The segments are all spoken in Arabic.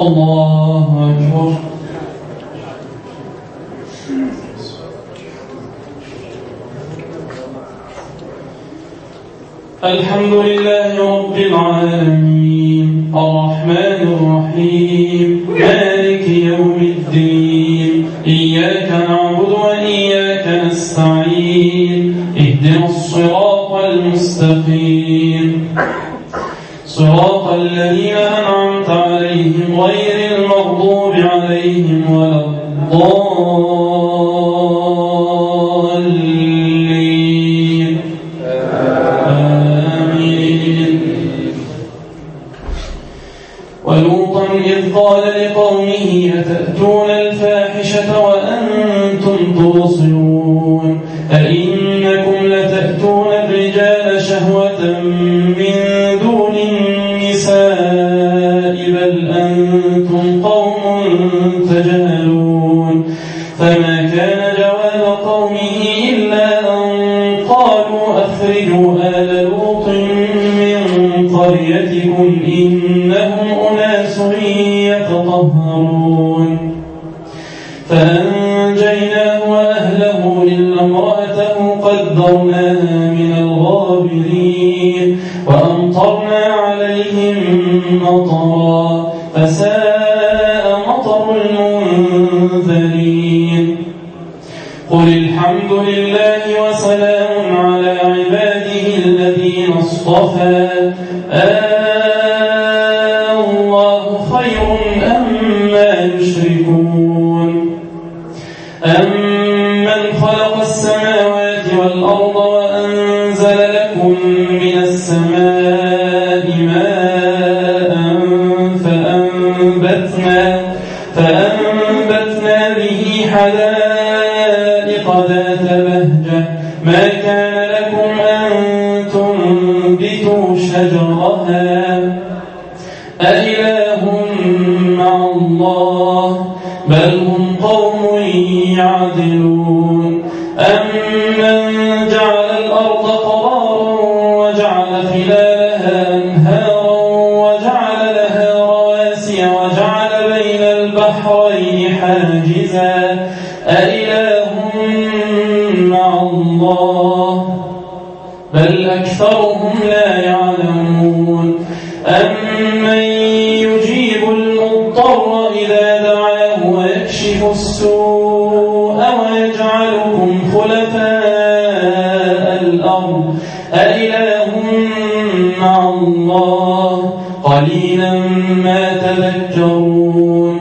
الله أكبر. الحمد لله رب العالمين الرحمن الرحيم مالك يوم الدين إياك نعبد وإياك نستعين اهدنا الصراط المستقيم صراط الذين أنعمت عليهم غير المغضوب عليهم ولا الضالين آمين. ولوطا إذ قال لقومه أتأتون الفاحشة وأنتم تبصرون أئنكم لتأتون الرجال شهوة من دون النساء بل أنتم قوم تجهلون فما كان جواب قومه إلا أن قالوا أخرجوا آل لوط من قريتكم إنهم أناس يتطهرون فأنجيناه وأهله إلا امرأته قدرناها من الغابرين وأمطرنا عليهم مطرا فساء مطر المنذرين قل الحمد لله وسلام على عباده الذين اصطفى الله خير أما يشركون أمن خلق السماوات والأرض وأنزل لكم من السماء ماء فأنبتنا به حدائق ذات بهجة ما كان لكم أن تنبتوا شجرها أإله مع الله بل هم قوم يعدلون أمن جعل الأرض قرارا وجعل خلالها أنهارا وجعل لها رواسي وجعل بين البحرين حاجزا أإله مع الله بل أكثرهم لا يعلمون أمن يجيب المضطر إذا دعاه ويكشف السوء ويجعلكم خلفاء الأرض أإله مع الله قليلا ما تذكرون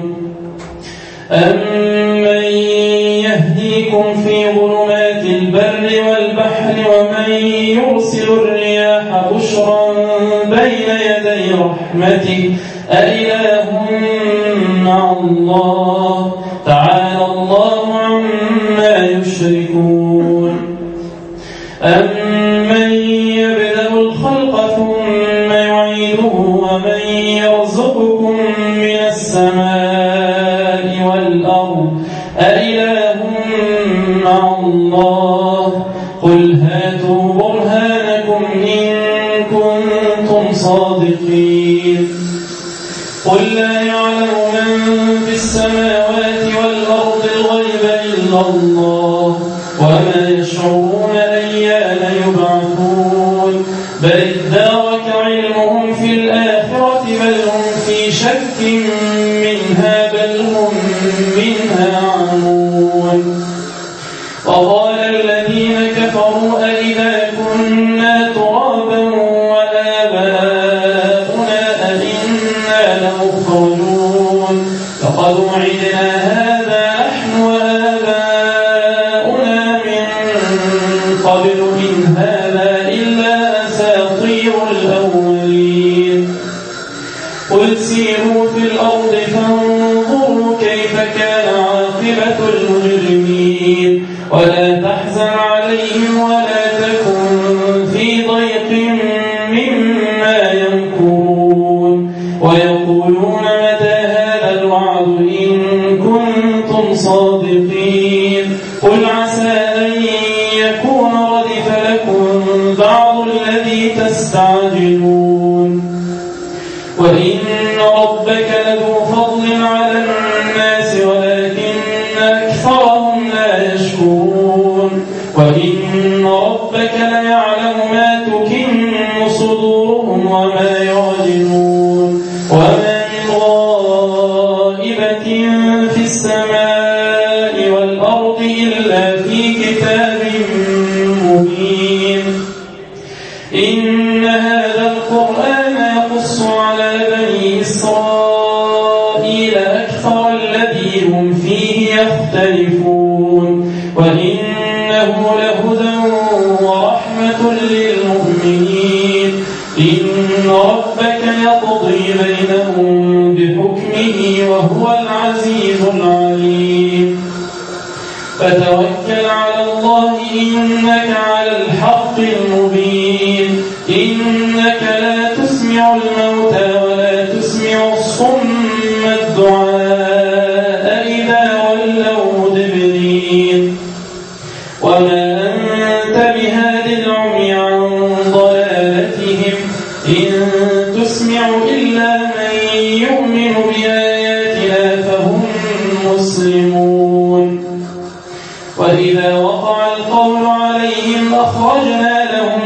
أمن يهديكم في ظلمات البر والبحر ومن يرسل الرياح بشرا بين يدي رحمته أإله مع الله تعالى الله عما يشركون أمن يبدأ الخلق ثم يعيده ومن يرزقكم من السماء والأرض أإله مع الله قل هاتوا برهانكم إن كنتم صادقين قل لا يعلم من في السماوات والأرض الغيب إلا الله وما يشعرون أيان يبعثون بل ادارك علمهم في الآخرة بل هم في شك منها بل هم منها عمون وقال الذين كفروا أئذا كنا ترابا وآباؤنا أئنا لمخرجون لقد وعدنا هذا نحن وآباؤنا من قبل إن هذا إلا أساطير الأولين قل سيروا في الأرض فانظروا كيف كان عاقبة المجرمين ولا تحزن عليهم ولا تكن في ضيق مما يمكرون ويقولون متى هذا الوعد إن كنتم صادقين قل عسى أن يكون ردف لكم بعض الذي تستعجلون وإن ربك لذو فضل في السماء والأرض إلا في كتاب مبين إن هذا القرآن يقص على بني إسرائيل أكثر الذي هم فيه يختلفون وإنه لهدى ورحمة للمؤمنين إن ربك يقضي بينهم بحكمه وهو العزيز العليم فتوكل على الله إنك على الحق المبين إنك لا تسمع الموتى ولا تسمع الصم الدعاء إذا ولوا مدبرين وما أنت بهاد العمي عن ضلالتهم إن تسمع إلا من يؤمن بآياتنا فهم مسلمون وإذا وقع القول عليهم أخرجنا لهم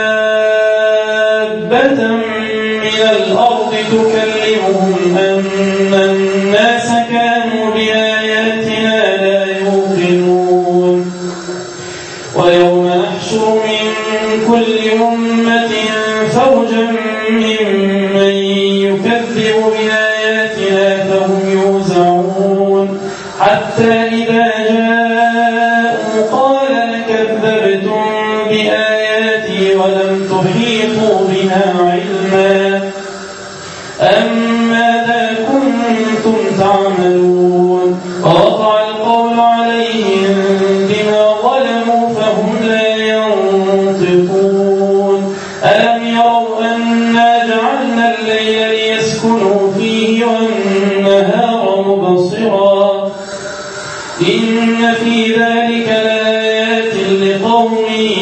دابة من الأرض تكلمهم أن الناس كانوا بآياتنا لا يوقنون ويوم نحشر من كل أمة فوجا ممن يكذب بآياتنا فهم يوزعون حتى إذا جاءوا قال كذبتم بآياتي ولم تحيطوا بها علما أم ماذا كنتم تعملون ووقع القول عليهم بما ظلموا فهم لا ينطقون ألم يروا أنا جعلنا الليل ليسكنوا فيه والنهار مبصرا إن في ذلك لآيات لقوم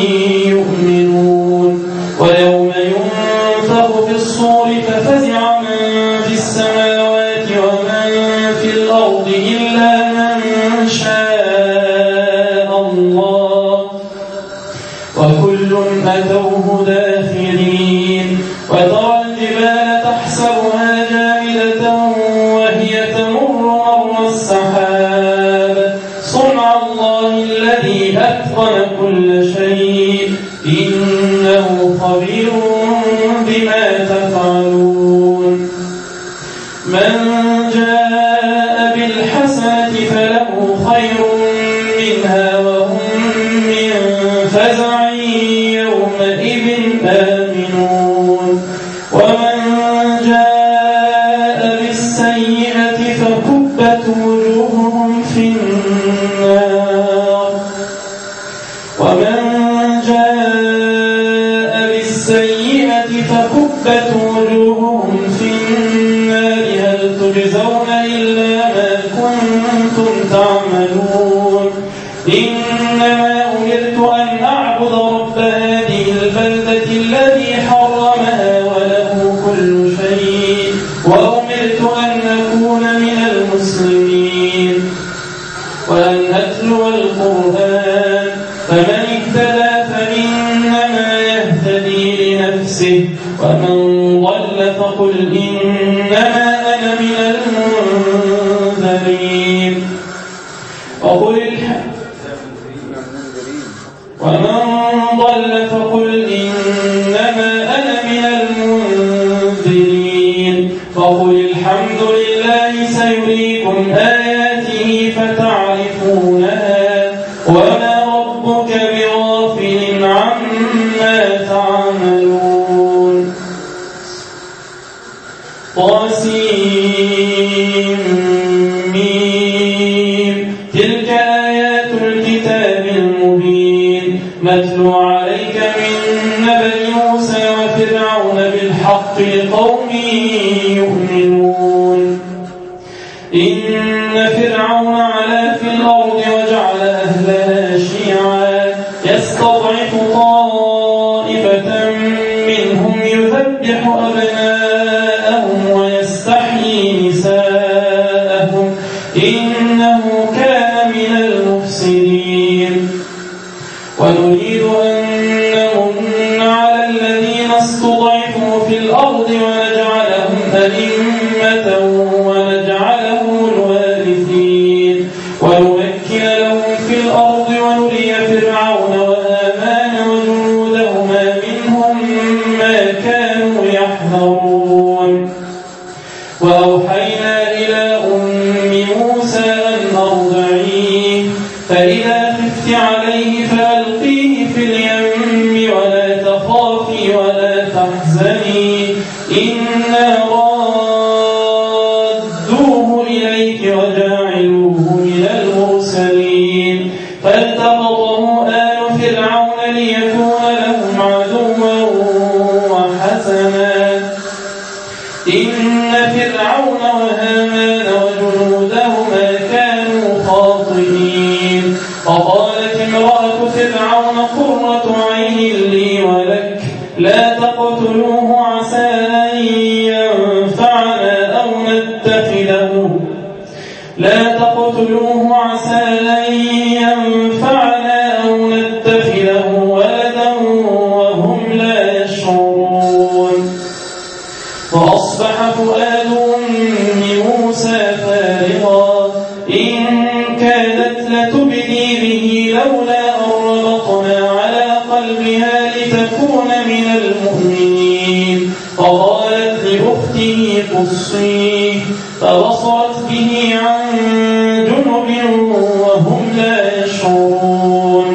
يؤمنون ويوم ينفخ في الصور ففزع من في السماوات ومن في الأرض إلا من شاء الله وكل أتوه داخرين وترى الجبال تحسبها جامدة وهي تمر مر السحاب صنع الله الذي أتقن كل شيء إنه خبير بما تفعلون من جاء بالحسنة فله خير منها وهم من فزع يومئذ آمنون ومن جاء بالسيئة فكبت وجوههم في النار ومن جاء بالسيئة فكبت وجوههم في النار هل تجزون إلا ما كنتم تعملون إنما أمرت أن أعبد رب هذه البلدة الذي حرمها وله كل شيء وأمرت أن أكون من المسلمين وأن أتلو القرآن فمن اهتدى فإنما يهتدي لنفسه ومن ضل فقل إنما أنا من المنذرين ومن ضل فقل إنما أنا من المنذرين فقل الحمد لله سيريكم آياته فتعرفونها وما ربك بغافل عما تعملون طاسيم تلك آيات الكتاب المبين نتلو عليك من نبأ موسى وفرعون بالحق لقوم يؤمنون إن فرعون علا في الأرض وجعل أهلها شيعا يستضعف طائفة منهم يذبح أبناءهم ويستحيي نساءهم إنه كان من المفسدين ونريد أن نمن على الذين استضعفوا في الأرض ونجعلهم أئمة ونجعلهم الوارثين موسى أن أرضعيه فإذا خفت عليه فألقيه في اليم ولا تخافي ولا تحزني إنا رادوه إليك وجاعلوه من المرسلين فالتقطه آل فرعون ليكون لهم عدوا وحسنا إن فرعون وهامان وجنودهما كانوا خاطئين وقالت امرأة فرعون قرة عين لي ولك لا تقتلوه عسى أن ينفعنا أو نتخذه ولدا وهم لا يشعرون فأصبح فؤاد أم موسى فارغا إن كادت لتبدي به لولا أن ربطنا على قلبها لتكون من المؤمنين فقالت لأخته قصيه فبصرت به عن جنب وهم لا يشعرون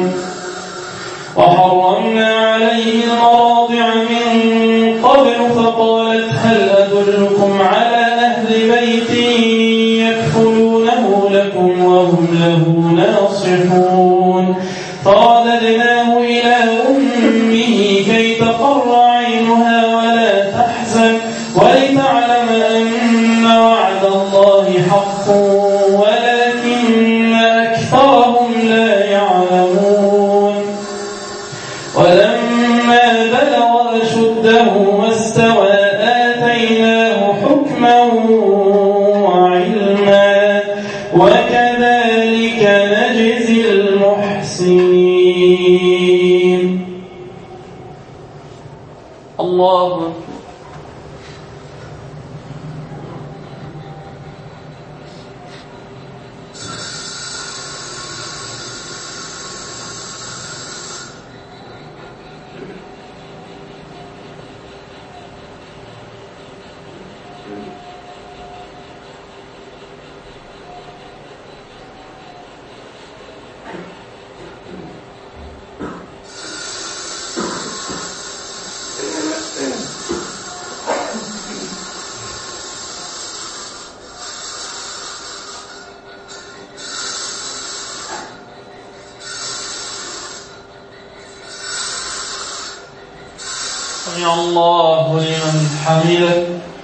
وحرمنا عليه المراضع من قبل فقالت هل أدلكم على أهل بيت يكفلونه لكم وهم له ناصحون فرددناه إلى أمه كي تقر عينها ولا تحزن ولتعلم أن وعد الله حق ولكن أكثرهم لا يعلمون ولما بلغ أشده واستوى آتيناه حكما وعلما وكذلك نجزي المحسنين. الله سمع الله لمن حمده.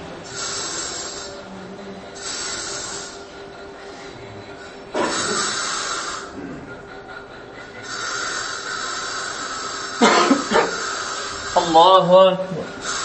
الله أكبر.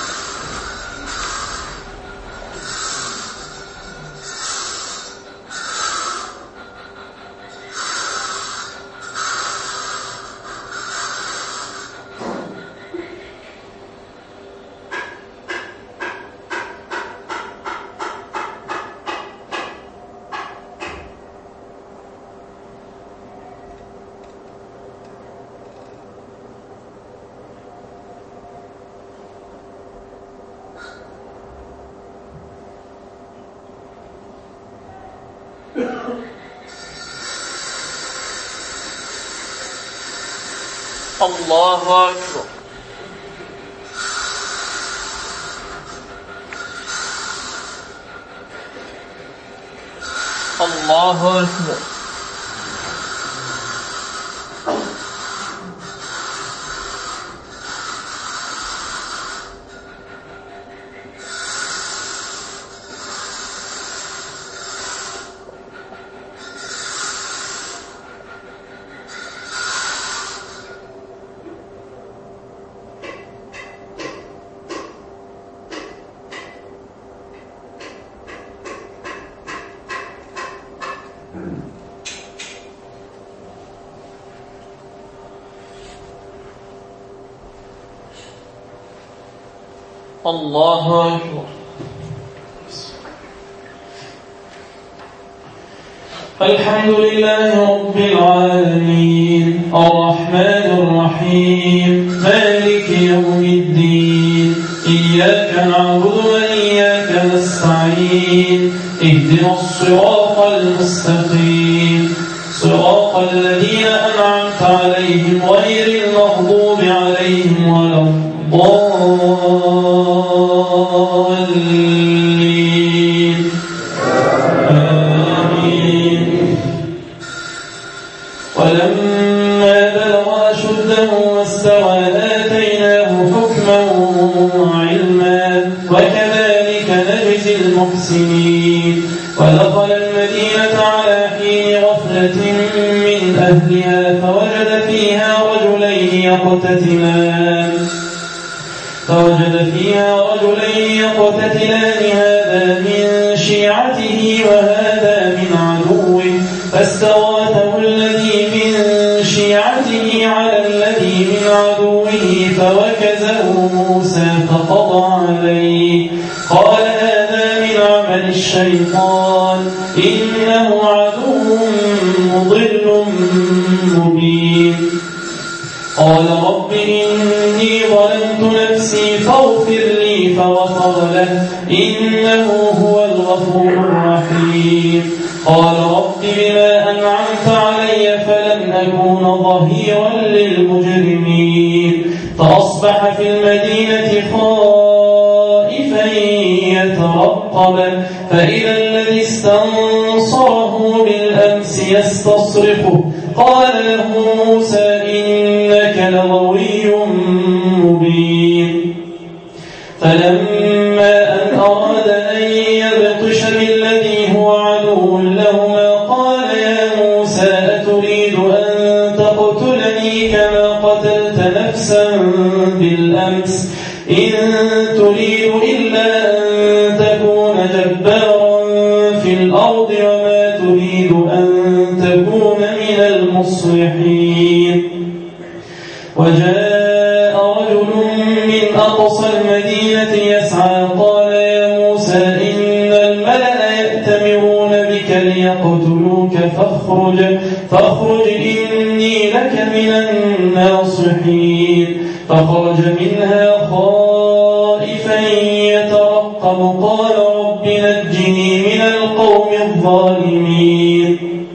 الله أكبر. الله أكبر. الله أكبر. الحمد لله رب العالمين الرحمن الرحيم مالك يوم الدين إياك نعبد وإياك نستعين اهدنا الصراط المستقيم صراط الذين أنعمت عليهم غير المغضوب عليهم ولا الضالين آمين. ولما بلغ أشده واستوى آتيناه حكما وعلما وكذلك نجزي المحسنين. ودخل المدينة على حين غفلة من أهلها فوجد فيها رجلين يقتتلان هذا من شيعته وهذا من عدوه فاستغاثه الذي من شيعته على الذي من عدوه فوكزه موسى فقضى عليه قال هذا من عمل الشيطان إنه عدو مضل مبين. قال رب إني ظلمت نفسي فاغفر لي فغفر له إنه هو الغفور الرحيم. قال رب بما أنعمت علي فلن أكون ظهيرا للمجرمين. فأصبح في المدينة خائفا يترقب فإذا الذي استنصره بالأمس يستصرخه قال له موسى إنك لغوي مبين. فلما أن أراد أن يبطش بالذي هو عدو لهما قال يا موسى أتريد أن تقتلني كما قتلت نفسا بالأمس إن تريد إلا أن تكون جبارا في الأرض وما تريد أن تكون من المصلحين. وجاء رجل من أقصى المدينة يسعى قال يا موسى إن الملأ يأتمرون بك ليقتلوك فاخرج إني لك من الناصحين. فخرج منها خائفا يترقب قال رب نجني من القوم الظالمين.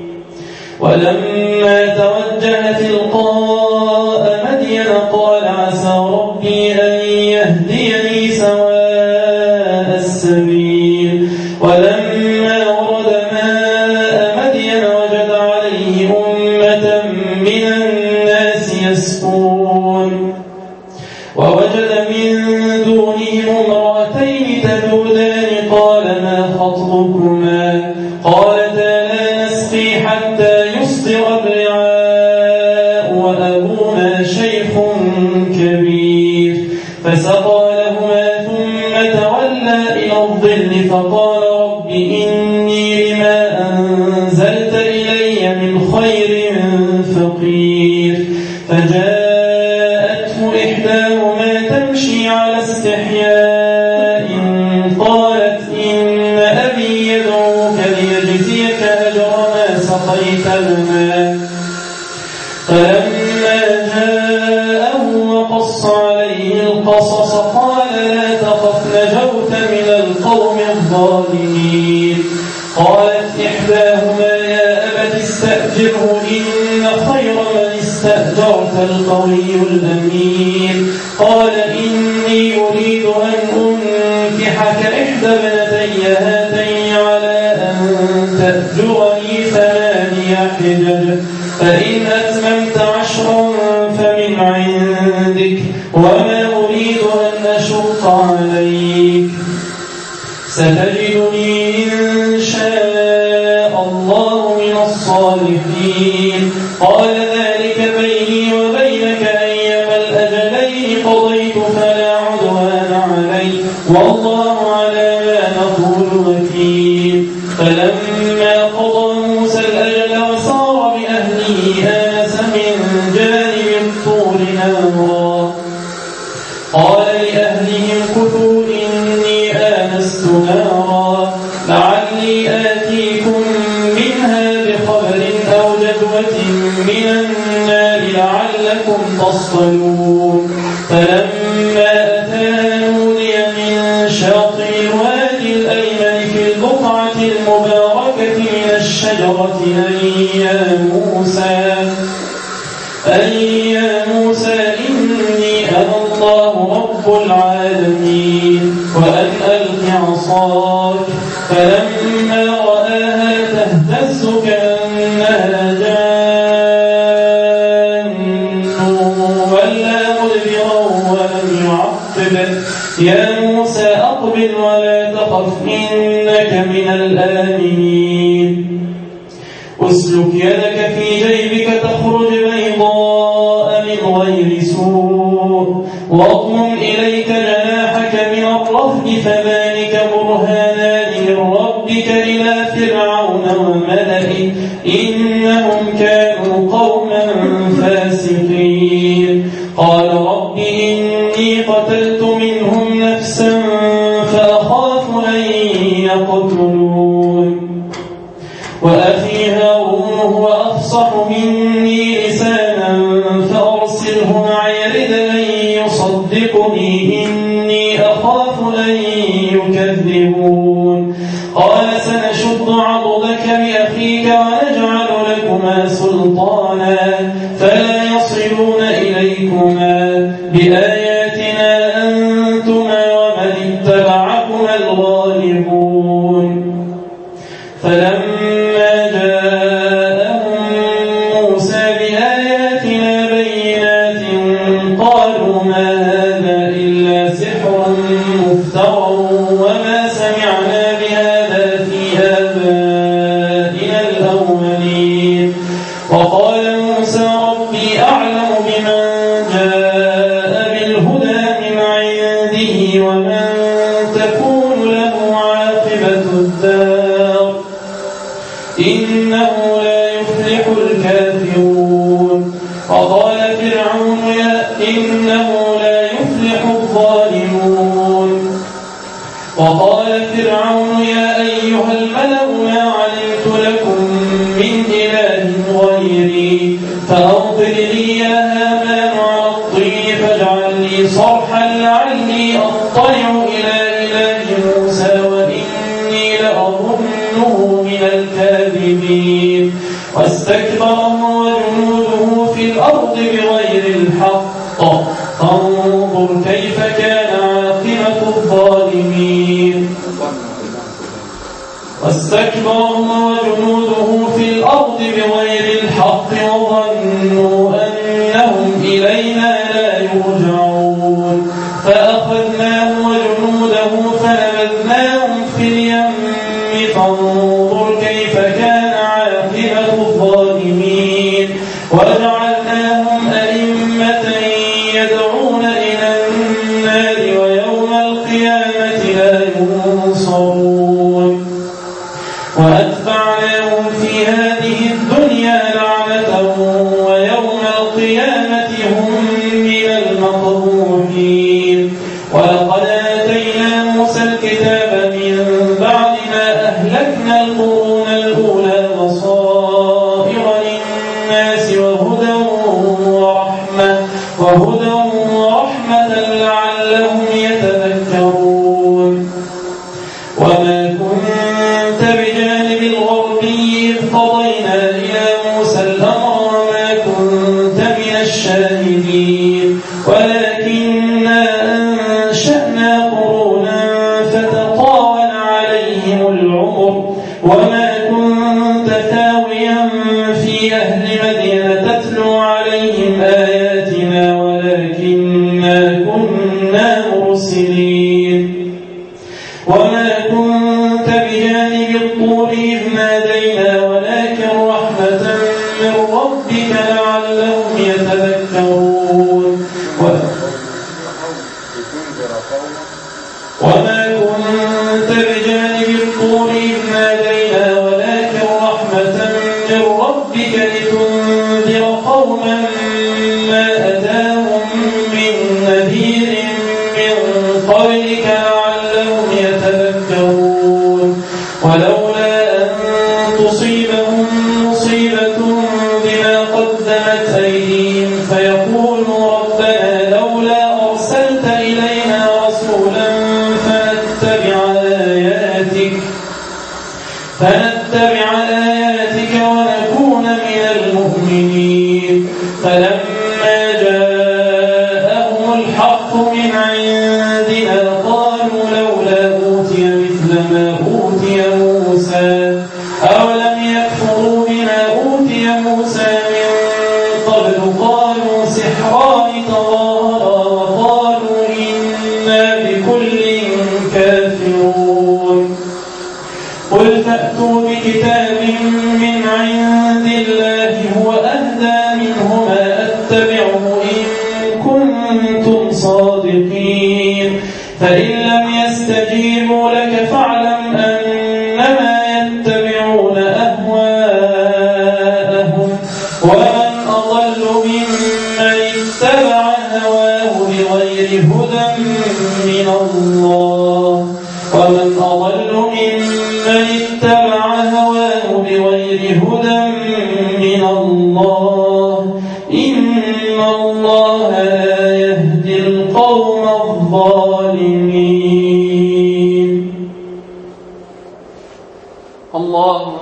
ولما توجه تلقاء مدين قال عسى ربي أن يهديني سواء السبيل. ولما ورد ماء مدين وجد عليه أمة من الناس يسقون ووجد من دونهم امرأتين تذودان قال ما خطبكما قالتا لا نسقي حتى يصدر الرعاء وأبونا شيخ كبير. فسقى لهما ثم تولى إلى الظل فقال رب إني لما أنزلت إلي من خير فقير. فجاءته إحداهما تمشي على استحياء قالت إن أبي يدعوك ليجزيك أجر ما سقيت لنا. فلما جاءه وقص عليه القصص قال لا تخف نجوت من القوم الظالمين. قالت إحداهما يا أبت استأجره إن خير من استأجرت القوي الأمين. قال إني أريد أن أنكحك إحدى ابنتي هاتين على أن تأجرني 8 حجج فإن أتممت 10 فمن عندك وما أريد أن أشق عليك ستجدني إن شاء الله من الصالحين. قال ذلك بيني وبينك أيما الأجلين قضيت فلا عدوان علي والله على ما نقول وكيل. فلما قضى موسى الأجل وسار بأهله آنس من جانب الطور نارا قال لأهلهم كثوا إني آنست نارا لعلي آتيكم منها بخبر أو جذوة من النار لعلكم تصطلون. فلما أتاها نودي من شاطئ الوادي الأيمن في البقعة الشجرة أن يا موسى إني أنا الله رب العالمين وأن ألق عصاك فلما رآها تهتز كأنها جان ولا مدبرا ولم يعقب يا موسى أقبل ولا تخف إنك من الآمنين أسلك يدك في جيبك تخرج بيضاء من غير سوء واضمم إليك جناحك من الرهب فذلك برهانان من ربك إلى فرعون وملئه إنهم كانوا قوما فاسقين قال رب إني قتلت منهم نفسا فأخاف أن يقتلون وأخي هارون هو أفصح مني لسانا فأرسله معي رد أن يصدقني إني أخاف أن يكذبون قال سنشد عضدك بأخيك ونجعل لكما سلطانا فلا يصلون إليكما بآياتنا أنتما ومن اتبعكما الغالبون فلما جاءهم موسى بآياتنا بينات قالوا ما هذا إلا سحر مفترى وما سمعنا بهذا في آبائنا الأولين وقال موسى ربي أعلم بمن جاء بالهدى من عنده ومن تكون له عاقبة الدار إنه لا يفلح الكافرون وقال فرعون إنه لا يفلح الظالمون وقال فرعون يا أيها الملأ ما علمت لكم من إله غيري فأوقد لي يا هامان على الطين فاجعل لي صرحا لعلي أطلع إلى إله موسى وإني لأظنه من الكاذبين واستكبر هو وجنوده في الأرض بغير الحق فانظر كيف كان عاقبة الظالمين واستكبر هو وجنوده في الأرض بغير الحق وظنوا أنهم إلينا لا يرجعون فأخذناه وجنوده فنبذناهم في اليم فانظر كيف كان عاقبة الظالمين وجعلناهم أئمة يدعون إلى النار ويوم القيامة لا ينصرون وأتبعناهم في هذه الدنيا لعنة ويوم القيامة هم من المقبوحين ولقد آتينا موسى الكتاب من بعد ما أهلكنا القرون الأولى بصائر للناس وهدى ورحمة لعلهم يتذكرون وما كنت بجانب الغربي إذ قضينا إلى موسى الأمر وما كنت من الشاهدين ولكننا أنشأنا قرونا فتطاول عليهم العمر وما كنت ثاويا في أهل مدينة تتلو عليهم آياتنا ولكننا كنا مرسلين وما كنت بجانب الطور إذ نادينا ولكن رحمة من ربك لعلهم يتذكرون وما كنت بجانب الطور إذ نادينا ولكن رحمة من ربك لتنذر قوما ما أتاهم من نذير من قبلك لعلهم يتذكرون ولولا أن تصيبهم مصيبة بما قدمت أيديهم فيقولوا ربنا لولا أرسلت إلينا رسولا فنتبع آياتك من عند الله هو أهدى منه ما أتبعه إن كنتم صادقين فإن لم يستجيبوا لك فاعلم أنما يتبعون أهواءهم ومن أضل ممن اتبع هواه بغير هدى من الله إن الله لا يهدي القوم الظالمين. الله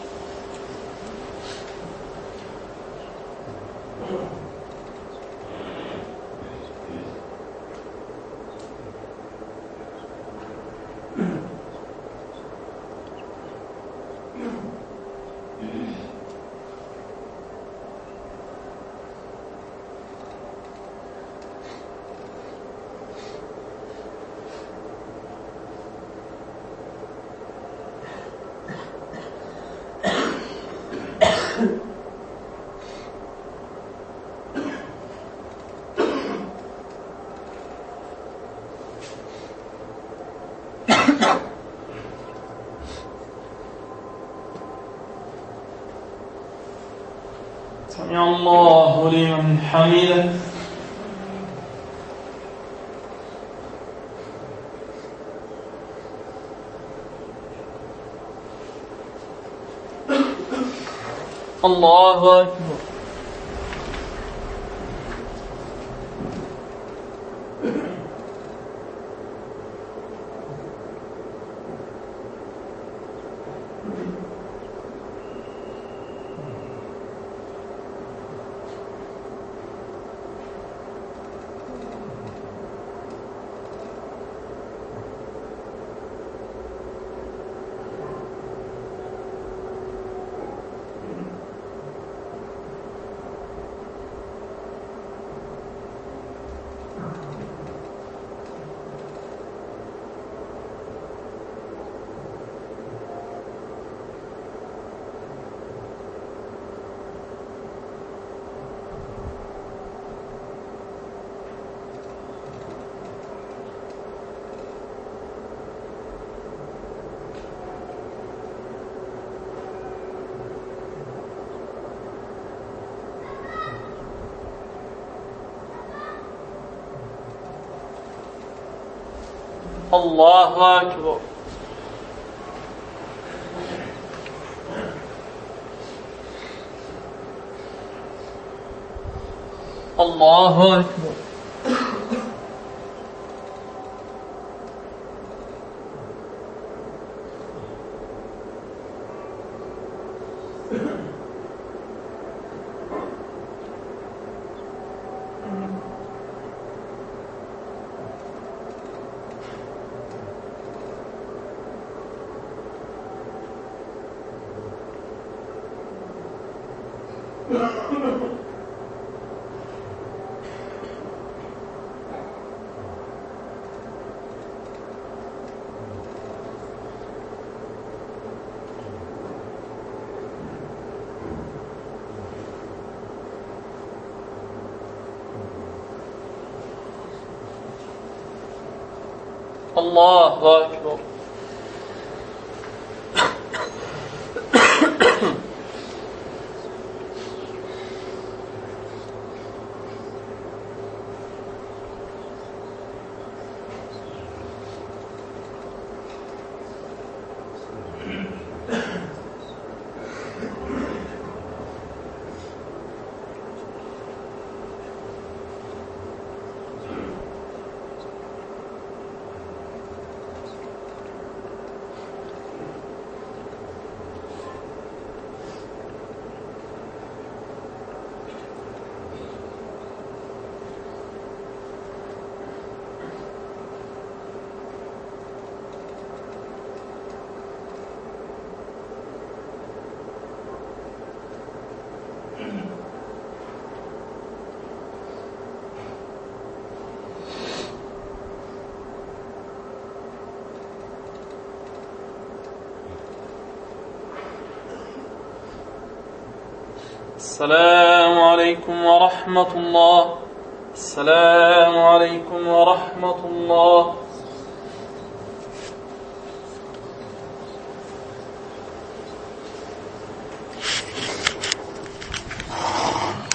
سمع الله لمن حمده. الله أكبر. الله أكبر. الله أكبر. الله أكبر. السلام عليكم ورحمة الله. السلام عليكم ورحمة الله.